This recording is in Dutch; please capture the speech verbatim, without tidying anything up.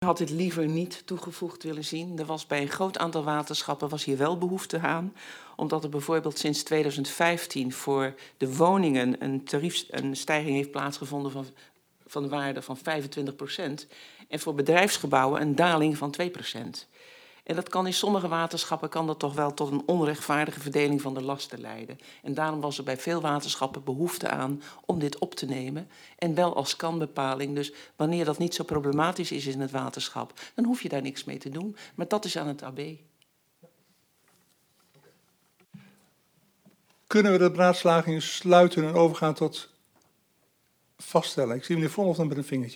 had dit liever niet toegevoegd willen zien. Er was bij een groot aantal waterschappen was hier wel behoefte aan, omdat er bijvoorbeeld sinds tweeduizend vijftien voor de woningen een, tarief, een stijging heeft plaatsgevonden van, van de waarde van vijfentwintig procent en voor bedrijfsgebouwen een daling van twee procent. En dat kan in sommige waterschappen kan dat toch wel tot een onrechtvaardige verdeling van de lasten leiden. En daarom was er bij veel waterschappen behoefte aan om dit op te nemen. En wel als kan-bepaling. Dus wanneer dat niet zo problematisch is in het waterschap, dan hoef je daar niks mee te doen. Maar dat is aan het A B. Kunnen we de beraadslaging sluiten en overgaan tot vaststellen? Ik zie meneer Vonhoff dan met een vingertje.